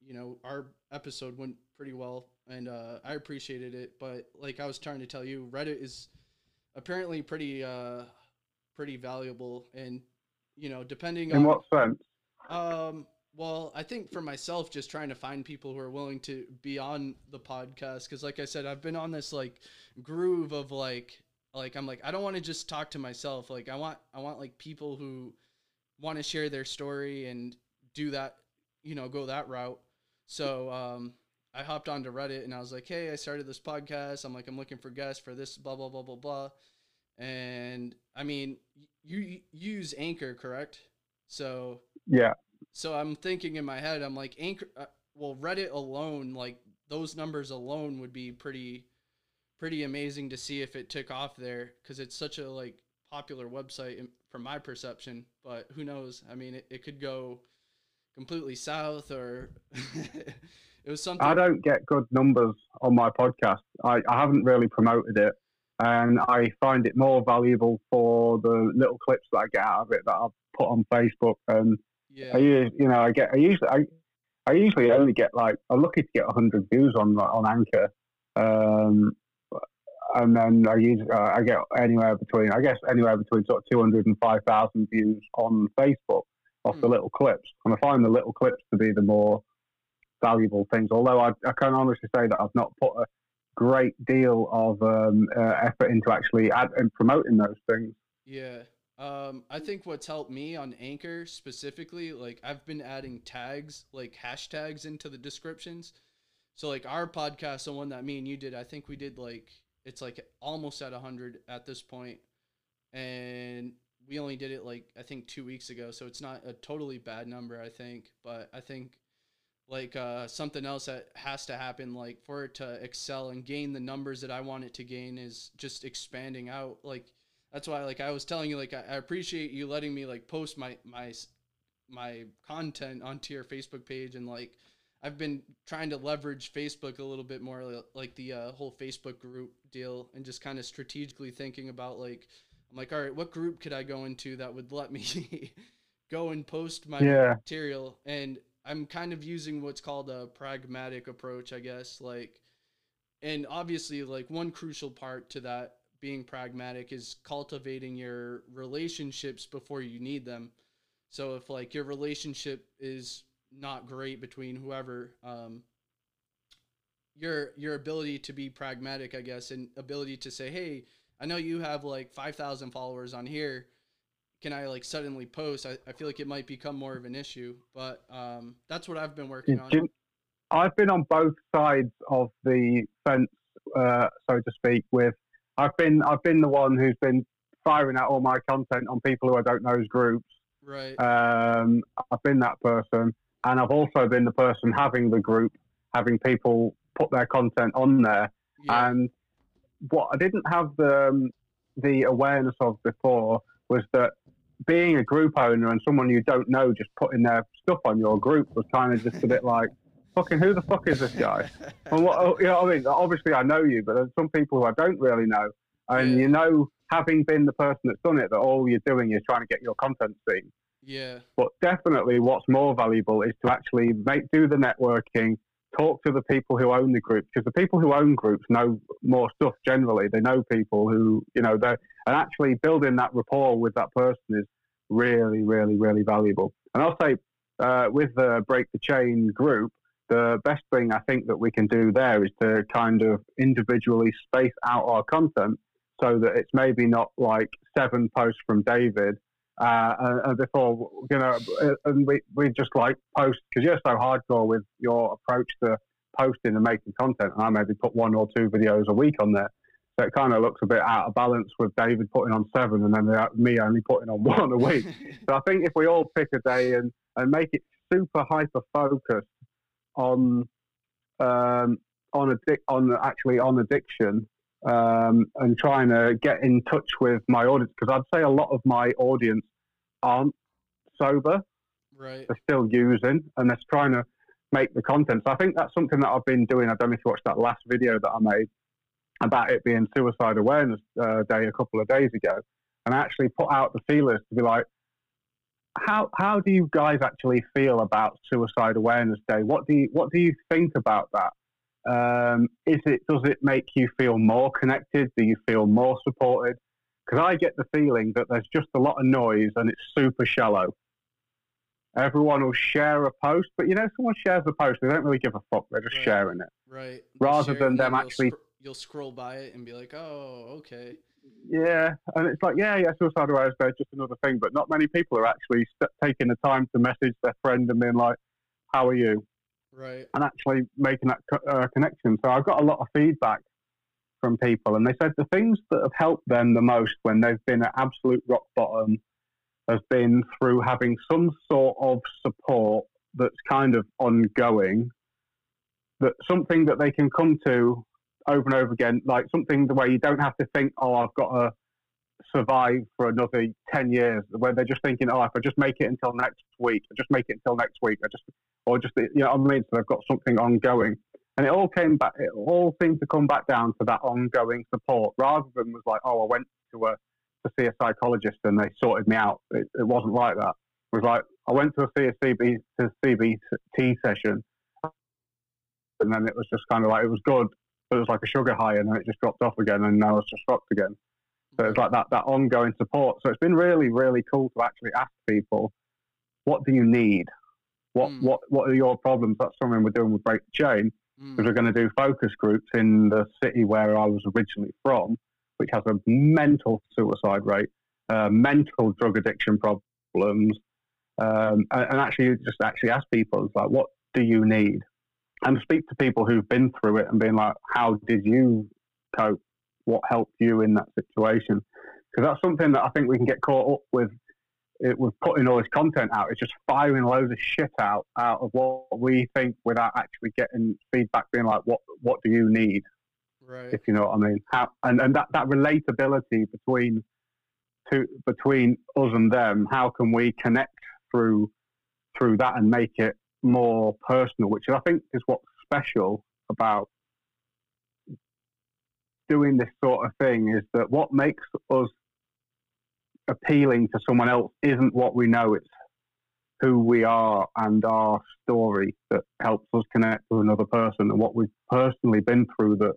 you know, our episode went pretty well, and uh, I appreciated it. But like I was trying to tell you, Reddit is apparently pretty uh, pretty valuable, and you know, depending In on what sense? um, well, I think for myself, just trying to find people who are willing to be on the podcast, because like I said, I've been on this like groove of like like I'm like I don't want to just talk to myself. Like I want I want like people who want to share their story and do that, you know, go that route. So um, I hopped onto Reddit and I was like, hey, I started this podcast. I'm like, I'm looking for guests for this, blah blah blah blah blah. And I mean, you, you use Anchor, correct? So Yeah. so I'm thinking in my head, I'm like, Anchor, uh, well, Reddit alone, like those numbers alone would be pretty, pretty amazing to see if it took off there, because it's such a like popular website in- from my perception. But who knows? I mean, it, it could go completely south, or it was something. I don't get good numbers on my podcast. I, I haven't really promoted it, and I find it more valuable for the little clips that I get out of it that I've put on Facebook. And Yeah. I use, you know, I get, I usually, I, I usually only get like, I'm lucky to get one hundred views on on Anchor, um, and then I use, uh, I get anywhere between, I guess, anywhere between sort of two hundred and five thousand views on Facebook off Hmm. the little clips, and I find the little clips to be the more valuable things. Although I, I can honestly say that I've not put a great deal of um, uh, effort into actually ad- and promoting those things. Yeah. Um, I think what's helped me on Anchor specifically, like I've been adding tags, like hashtags into the descriptions. So like our podcast, the one that me and you did, I think we did like, it's like almost at a hundred at this point. And we only did it like, I think two weeks ago. So it's not a totally bad number, I think, but I think like uh, something else that has to happen, like for it to excel and gain the numbers that I want it to gain, is just expanding out. Like, that's why, like I was telling you, like I, I appreciate you letting me like post my my my content onto your Facebook page, and like I've been trying to leverage Facebook a little bit more, like the uh, whole Facebook group deal, and just kind of strategically thinking about like I'm like, all right, what group could I go into that would let me go and post my Yeah, material? And I'm kind of using what's called a pragmatic approach, I guess, like, and obviously like one crucial part to that being pragmatic is cultivating your relationships before you need them. So if like your relationship is not great between whoever, um, your your ability to be pragmatic, I guess, and ability to say, hey, I know you have like five thousand followers on here. Can I like suddenly post? I, I feel like it might become more of an issue, but um, that's what I've been working on. Jim, I've been on both sides of the fence, uh, so to speak. With I've been I've been the one who's been firing out all my content on people who I don't know's groups. Right. Um, I've been that person, and I've also been the person having the group, having people put their content on there. Yeah. And what I didn't have the um, the awareness of before was that being a group owner and someone you don't know just putting their stuff on your group was kind of just a bit like, fucking who the fuck is this guy? And what, you know what I mean? Obviously I know you, but there's some people who I don't really know. And Yeah. you know, having been the person that's done it, that all you're doing is trying to get your content seen. Yeah. But definitely what's more valuable is to actually make do the networking, talk to the people who own the group, because the people who own groups know more stuff generally. They know people who, you know, they're, and actually building that rapport with that person is really, really, really valuable. And I'll say uh, with the Break the Chain group, the best thing I think that we can do there is to kind of individually space out our content so that it's maybe not like seven posts from David uh, and, and before, you know, and we, we just like post, because you're so hardcore with your approach to posting and making content, and I maybe put one or two videos a week on there. So it kind of looks a bit out of balance with David putting on seven and then me only putting on one a week. So I think if we all pick a day and, and make it super hyper focused on um, on addic- on actually on addiction um, and trying to get in touch with my audience, because I'd say a lot of my audience aren't sober. Right. They're still using and they're trying to make the content. So I think that's something that I've been doing. I don't know if you watched that last video that I made about it being Suicide Awareness uh, Day a couple of days ago, and I actually put out the feelers to be like, how how do you guys actually feel about Suicide Awareness Day? What do you what do you think about that? Um, is it does it make you feel more connected? Do you feel more supported? Because I get the feeling that there's just a lot of noise and it's super shallow. Everyone will share a post, but you know, someone shares a post, they don't really give a fuck. They're just Right. sharing it, Right. They'll rather share it than and then them you'll actually. scr- you'll scroll by it and be like, oh, okay. Yeah, and it's like, yeah, yeah, Suicide Awareness Day is just another thing, but not many people are actually st- taking the time to message their friend and being like, "How are you?" Right. and actually making that co- uh, connection. So I've got a lot of feedback from people, and they said the things that have helped them the most when they've been at absolute rock bottom has been through having some sort of support that's kind of ongoing, that something that they can come to over and over again, like something the way you don't have to think, oh, I've got to survive for another ten years, where they're just thinking, oh, if I just make it until next week, I just make it until next week, I just, or just, you know what I mean? So they've got something ongoing. And it all came back, it all seemed to come back down to that ongoing support, rather than was like, oh, I went to a, to see a psychologist and they sorted me out. It, it wasn't like that. It was like, I went to see a C B, to C B T session, and then it was just kind of like, it was good, but it was like a sugar high, and then it just dropped off again, and now it's just dropped again. So it's like that, that ongoing support. So it's been really, really cool to actually ask people, what do you need? What mm. what what are your problems? That's something we're doing with Break the Chain, because mm. we're going to do focus groups in the city where I was originally from, which has a mental suicide rate, uh, mental drug addiction problems, um, and, and actually just actually ask people, it's like, what do you need? And speak to people who've been through it and being like, how did you cope? What helped you in that situation? Because that's something that I think we can get caught up with, it, with putting all this content out. It's just firing loads of shit out out of what we think without actually getting feedback, being like, what what do you need? Right. If you know what I mean. How, and and that, that relatability between to, between us and them, how can we connect through through that and make it more personal, which I think is what's special about doing this sort of thing, is that what makes us appealing to someone else isn't what we know, it's who we are and our story that helps us connect with another person, and what we've personally been through that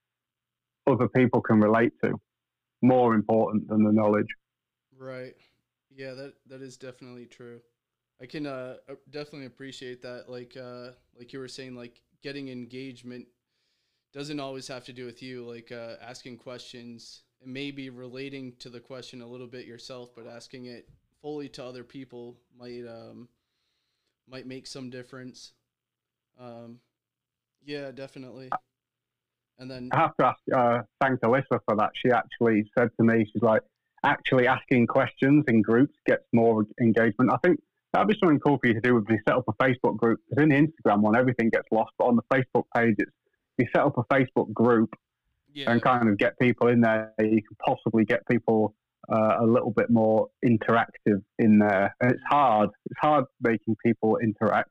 other people can relate to, more important than the knowledge. Right. Yeah, that that is definitely true. I can uh, definitely appreciate that. Like uh, like you were saying, like getting engagement doesn't always have to do with you. Like uh, asking questions and maybe relating to the question a little bit yourself, but asking it fully to other people might um, might make some difference. Um, yeah, definitely. And then I have to ask, uh, thank Alyssa for that. She actually said to me, she's like, actually asking questions in groups gets more engagement. I think that'd be something cool for you to do, would be set up a Facebook group, because in the Instagram one, everything gets lost, but on the Facebook page, it's, you set up a Facebook group yeah. and kind of get people in there. You can possibly get people uh, a little bit more interactive in there. And it's hard. It's hard making people interact.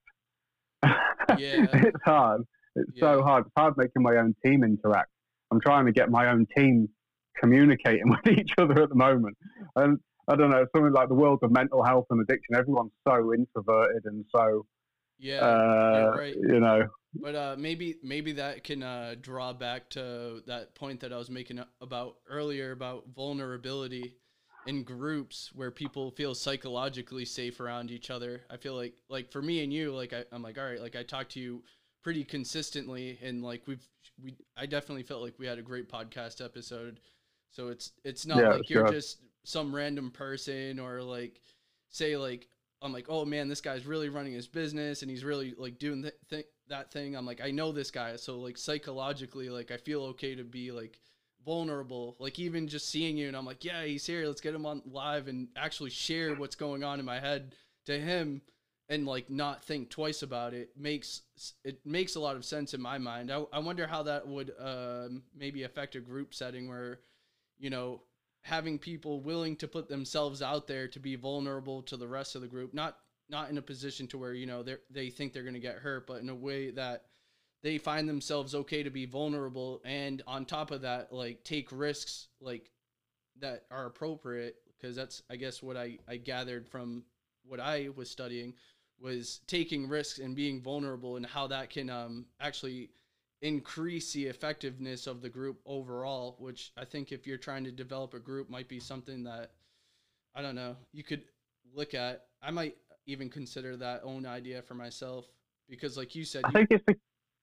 Yeah. It's hard. It's yeah. so hard. It's hard making my own team interact. I'm trying to get my own team communicating with each other at the moment. And I don't know, something like the world of mental health and addiction, everyone's so introverted and so, yeah, uh, you're right. you know. But uh, maybe maybe that can uh, draw back to that point that I was making about earlier about vulnerability in groups where people feel psychologically safe around each other. I feel like like for me and you, like I, I'm like, all right, like I talk to you pretty consistently, and like we've we I definitely felt like we had a great podcast episode. So it's it's not yeah, like sure. you're just some random person, or like say like I'm like, oh man, this guy's really running his business and he's really like doing th- th- that thing. I'm like, I know this guy, so like psychologically, like I feel okay to be like vulnerable, like even just seeing you and I'm like, yeah, he's here, let's get him on live and actually share what's going on in my head to him, and like not think twice about it makes it makes a lot of sense in my mind. I, I wonder how that would um, maybe affect a group setting where, you know, having people willing to put themselves out there to be vulnerable to the rest of the group, not not in a position to where, you know, they they think they're going to get hurt, but in a way that they find themselves okay to be vulnerable, and on top of that, like take risks like that are appropriate, because that's I guess what I I gathered from what I was studying was taking risks and being vulnerable, and how that can um, actually increase the effectiveness of the group overall, which I think if you're trying to develop a group might be something that, I don't know, you could look at. I might even consider that own idea for myself, because like you said, I you, think it's the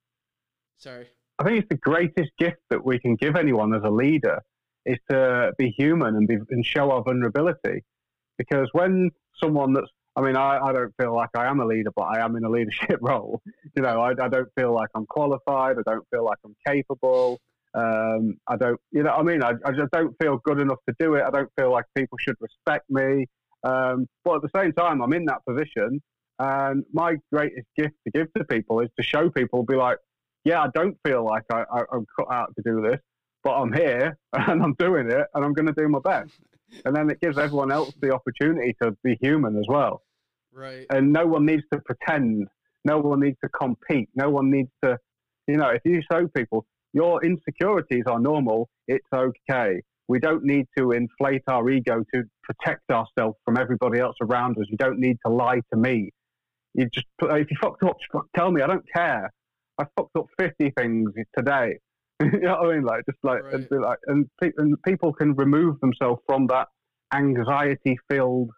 sorry. I think it's the greatest gift that we can give anyone as a leader is to be human and be and show our vulnerability. Because when someone that's, I mean, I, I don't feel like I am a leader, but I am in a leadership role. You know, I, I don't feel like I'm qualified. I don't feel like I'm capable. Um, I don't, you know, I mean, I, I just don't feel good enough to do it. I don't feel like people should respect me. Um, but at the same time, I'm in that position, and my greatest gift to give to people is to show people, be like, yeah, I don't feel like I, I, I'm cut out to do this, but I'm here and I'm doing it, and I'm going to do my best. And then it gives everyone else the opportunity to be human as well. Right. And no one needs to pretend. No one needs to compete. No one needs to, you know, if you show people your insecurities are normal, it's okay. We don't need to inflate our ego to protect ourselves from everybody else around us. You don't need to lie to me. You just, if you fucked up, tell me. I don't care. I fucked up fifty things today. You know what I mean? Like, just like, Right. and, be like, and, pe- and people can remove themselves from that anxiety-filled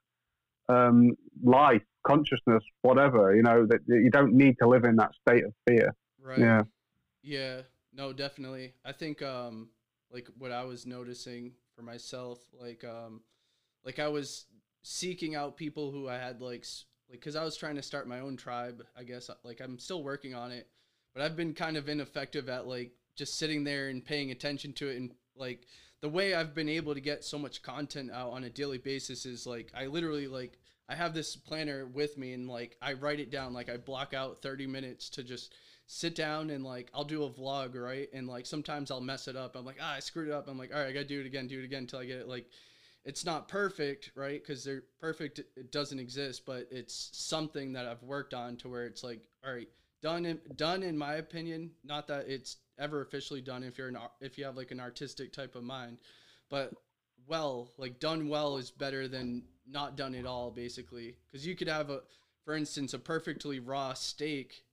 um, life, consciousness, whatever. You know, that, that you don't need to live in that state of fear. Right. Yeah. Yeah. No, definitely. I think um like what I was noticing for myself, like um like I was seeking out people who I had like s- like cuz I was trying to start my own tribe, I guess. Like I'm still working on it, but I've been kind of ineffective at like just sitting there and paying attention to it. And like the way I've been able to get so much content out on a daily basis is like I literally like I have this planner with me, and like I write it down. Like I block out thirty minutes to just sit down, and like I'll do a vlog, right? And like sometimes I'll mess it up. I'm like, ah, I screwed it up. I'm like, all right, I gotta do it again, do it again until I get it. Like, it's not perfect, right? Because they're perfect. It doesn't exist, but it's something that I've worked on to where it's like, all right, done. In, done in my opinion. Not that it's ever officially done if you're an if you have like an artistic type of mind, but well, like done well is better than not done at all, basically. Because you could have a, for instance, a perfectly raw steak.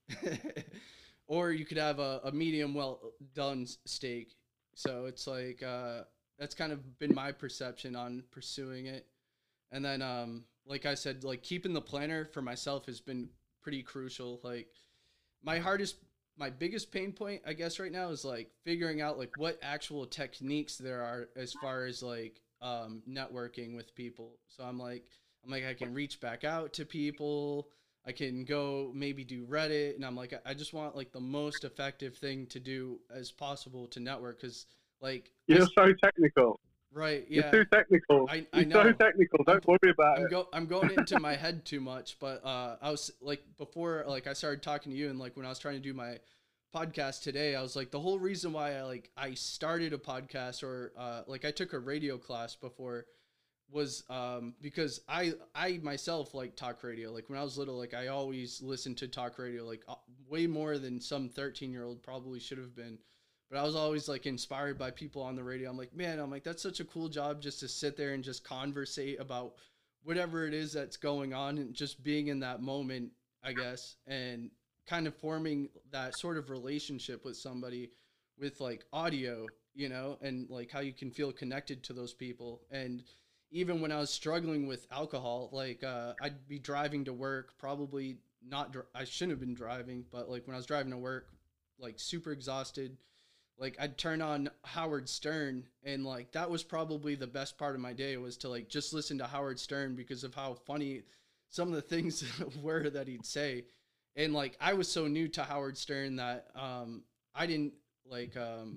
Or you could have a, a medium well done steak. So it's like uh, that's kind of been my perception on pursuing it. And then, um, like I said, like keeping the planner for myself has been pretty crucial. Like my hardest, my biggest pain point, I guess, right now is like figuring out like what actual techniques there are as far as like um, networking with people. So I'm like, I'm like, I can reach back out to people. I can go maybe do Reddit, and I'm like, I just want like the most effective thing to do as possible to network, because like I You're so technical. right, You're yeah, too technical. I I You're so know. technical. I'm Don't worry about I'm it. go I'm going into my head too much, but uh, I was like before like I started talking to you, and like when I was trying to do my podcast today, I was like the whole reason why I like I started a podcast, or uh, like I took a radio class before, was um because I I myself like talk radio. Like when I was little, like I always listened to talk radio, like uh, way more than some thirteen year old probably should have been. But I was always like inspired by people on the radio. I'm like, man, I'm like that's such a cool job, just to sit there and just conversate about whatever it is that's going on, and just being in that moment, I guess, and kind of forming that sort of relationship with somebody with like audio, you know, and like how you can feel connected to those people. And even when I was struggling with alcohol, like uh, I'd be driving to work, probably not, dr- I shouldn't have been driving, but like when I was driving to work, like super exhausted, like I'd turn on Howard Stern, and like that was probably the best part of my day, was to like just listen to Howard Stern because of how funny some of the things were that he'd say. And like I was so new to Howard Stern that um I didn't like um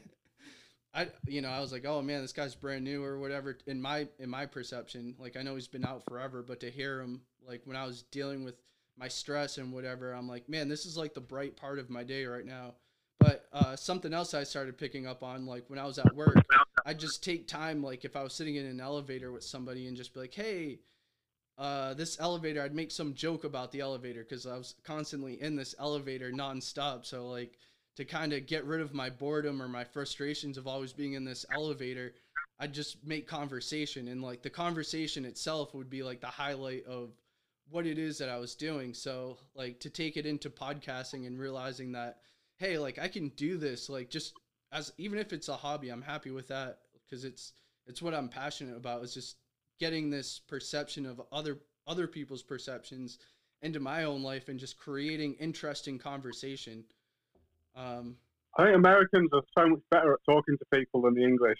I you know, I was like, "Oh man, this guy's brand new," or whatever in my in my perception. Like I know he's been out forever, but to hear him like when I was dealing with my stress and whatever, I'm like, "Man, this is like the bright part of my day right now." But uh, something else I started picking up on, like when I was at work, I'd just take time, like if I was sitting in an elevator with somebody, and just be like, "Hey, uh, this elevator," I'd make some joke about the elevator because I was constantly in this elevator nonstop. So like to kind of get rid of my boredom or my frustrations of always being in this elevator, I'd just make conversation, and like the conversation itself would be like the highlight of what it is that I was doing. So like to take it into podcasting and realizing that, hey, like I can do this, like just as, even if it's a hobby, I'm happy with that because it's, it's what I'm passionate about, is just getting this perception of other, other people's perceptions into my own life and just creating interesting conversation. Um, I think Americans are so much better at talking to people than the English.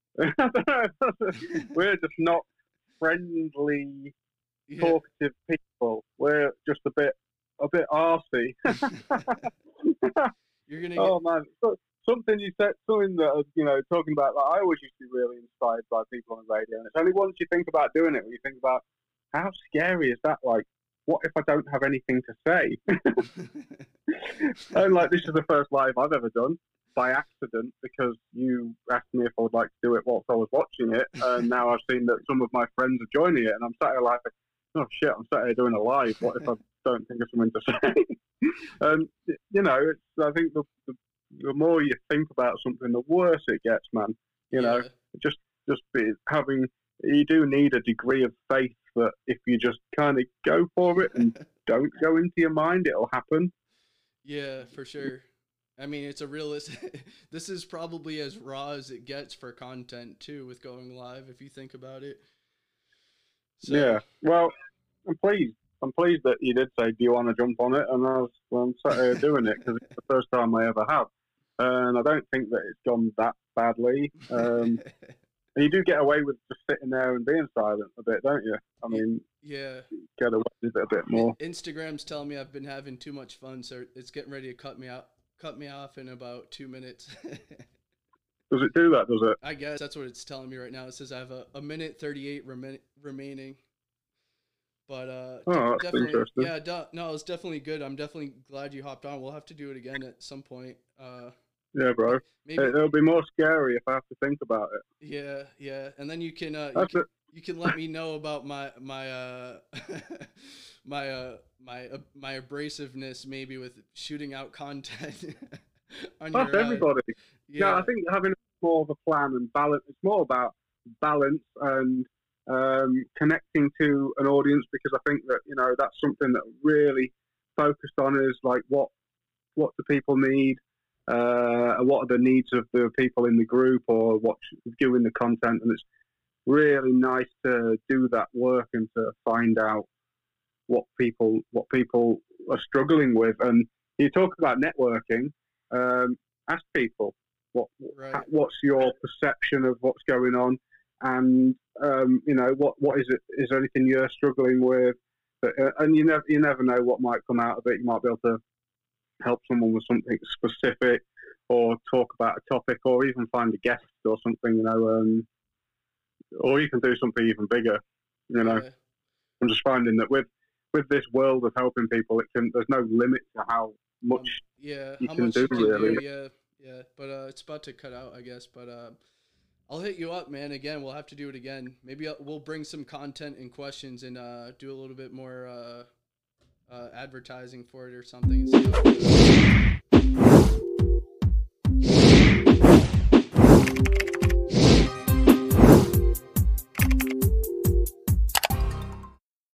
We're just not friendly, yeah. talkative people. We're just a bit, a bit arsey. You're gonna. Oh get... man, so, something you said, something that you know, talking about. Like, I always used to be really inspired by people on the radio, and it's only once you think about doing it when you think about how scary is that. Like, what if I don't have anything to say? And like, this is the first live I've ever done by accident because you asked me if I would like to do it whilst I was watching it, and now I've seen that some of my friends are joining it, and I'm sat here like, oh shit, I'm sat here doing a live. What if I don't think of something to say? And you know, it's, I think the, the the more you think about something, the worse it gets, man. You know, yeah. just just be having. You do need a degree of faith that if you just kind of go for it and don't go into your mind, it'll happen. Yeah, for sure. I mean, it's a realistic. This is probably as raw as it gets for content too, with going live. If you think about it. So, yeah. Well, I'm pleased. I'm pleased that you did say, "Do you want to jump on it?" And I was, well, I'm sat here doing it because it's the first time I ever have, and I don't think that it's gone that badly. Um, and you do get away with just sitting there and being silent a bit, don't you? I mean, yeah, get away with it a bit more. Instagram's telling me I've been having too much fun, so it's getting ready to cut me out, cut me off in about two minutes. Does it do that? Does it? I guess that's what it's telling me right now. It says I have a, a minute thirty-eight rem- remaining. But uh, oh, that's definitely, interesting. yeah, du- no, it's definitely good. I'm definitely glad you hopped on. We'll have to do it again at some point. Uh, yeah, bro. Maybe it'll be more scary if I have to think about it. Yeah, yeah, and then you can uh, you can, you can let me know about my my uh my uh my uh, my abrasiveness maybe with shooting out content. on That's your, everybody. Uh, yeah. No, I think having more of a plan and balance. It's more about balance and. Um, connecting to an audience, because I think that, you know, that's something that really focused on is like what what do people need, uh, and what are the needs of the people in the group or what doing the content, and it's really nice to do that work and to find out what people what people are struggling with. And you talk about networking, um, ask people what right. what's your perception of what's going on. And um, you know, what what is it? Is there anything you're struggling with? But, uh, and you never you never know what might come out of it. You might be able to help someone with something specific, or talk about a topic, or even find a guest or something. You know, um, or you can do something even bigger. You know, yeah. I'm just finding that with with this world of helping people, it can there's no limit to how much um, yeah you how can much do. You can really, do, yeah, yeah. But uh, it's about to cut out, I guess. But. Uh, I'll hit you up, man. Again, we'll have to do it again. Maybe I'll, we'll bring some content and questions and uh, do a little bit more uh, uh, advertising for it or something.